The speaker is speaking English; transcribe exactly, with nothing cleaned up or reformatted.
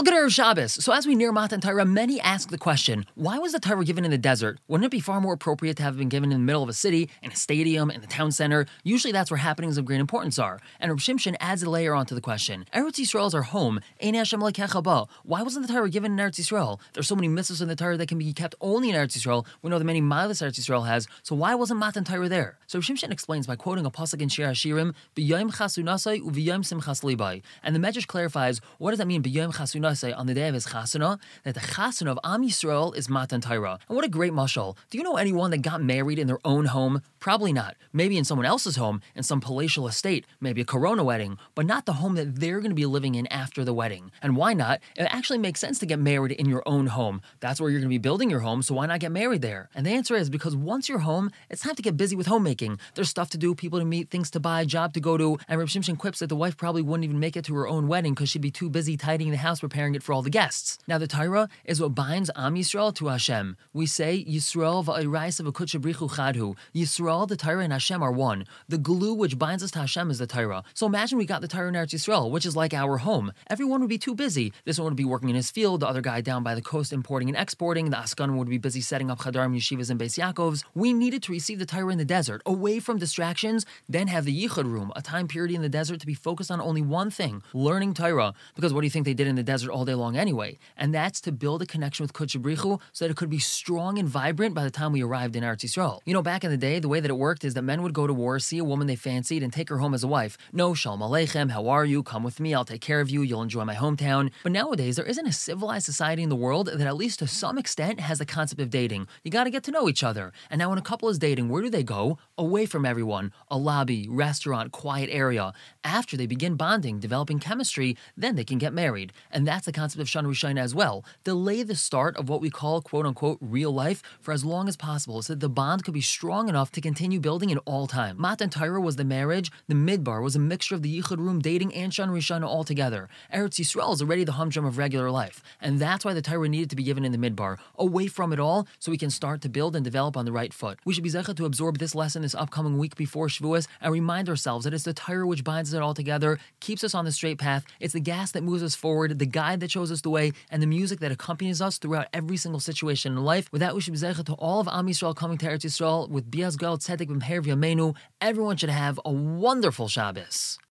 Al Gadar of Shabbos. So as we near Matan Torah, many ask the question, why was the Torah given in the desert? Wouldn't it be far more appropriate to have been given in the middle of a city, in a stadium, in the town center? Usually that's where happenings of great importance are. And Reb Shimshon adds a layer onto the question. Eretz Yisrael is our home. Ein Hashem lekecha ba. Why wasn't the Torah given in Eretz Yisrael? There's so many mitzvahs in the Torah that can be kept only in Eretz Yisrael. We know the many miles Eretz Yisrael has, so why wasn't Matan Torah there? So Reb Shimshon explains by quoting a pasuk in Shir HaShirim, B'yom chasunasai u'v'yom simchas libai. And the Medrash clarifies, what does that mean, B'yom chasunasai, on the day of his chasana? That the chasana of Am Yisrael is Matan Torah. And what a great mashal. Do you know anyone that got married in their own home? Probably not. Maybe in someone else's home, in some palatial estate, maybe a corona wedding, but not the home that they're going to be living in after the wedding. And why not? It actually makes sense to get married in your own home. That's where you're going to be building your home, so why not get married there? And the answer is because once you're home, it's time to get busy with homemaking. There's stuff to do, people to meet, things to buy, job to go to, and Reb Shimshon quips that the wife probably wouldn't even make it to her own wedding because she'd be too busy tidying the house, preparing it for all the guests. Now the Torah is what binds Am Yisrael to Hashem. We say Yisrael va'iraisa v'kutchabrichu chadhu. Yisrael, the Torah, and Hashem are one. The glue which binds us to Hashem is the Torah. So imagine we got the Torah in Eretz Yisrael, which is like our home. Everyone would be too busy. This one would be working in his field, the other guy down by the coast importing and exporting, the Askanim would be busy setting up Chadarim, Yeshivas, and Beis Yaakovs. We needed to receive the Torah in the desert, away from distractions, then have the Yichud room, a time period in the desert to be focused on only one thing, learning Torah. Because what do you think they did in the desert all day long anyway? And that's to build a connection with Kutch Brichu so that it could be strong and vibrant by the time we arrived in Eretz Yisrael. You know, back in the day, the way that it worked is that men would go to war, see a woman they fancied, and take her home as a wife. No, Shalom Aleichem, how are you? Come with me, I'll take care of you, you'll enjoy my hometown. But nowadays, there isn't a civilized society in the world that at least to some extent has the concept of dating. You gotta get to know each other. And now when a couple is dating, where do they go? Away from everyone. A lobby, restaurant, quiet area. After they begin bonding, developing chemistry, then they can get married. And that's the concept of Shana Rishayna as well. Delay the start of what we call quote-unquote real life for as long as possible so that the bond could be strong enough to continue building in all time. Matan Torah was the marriage, the Midbar was a mixture of the Yichud room, dating, and Shana Rishayna all together. Eretz Yisrael is already the humdrum of regular life. And that's why the Torah needed to be given in the Midbar, away from it all so we can start to build and develop on the right foot. We should be zeichet to absorb this lesson this upcoming week before Shavuos and remind ourselves that it's the Torah which binds it all together, keeps us on the straight path. It's the gas that moves us forward, the guide that shows us the way, and the music that accompanies us throughout every single situation in life. With that, we should be zeichet to all of Am Yisrael coming to Eretz Yisrael with Bias Gal Tzedek B'Meher V'Yameinu. Everyone should have a wonderful Shabbos.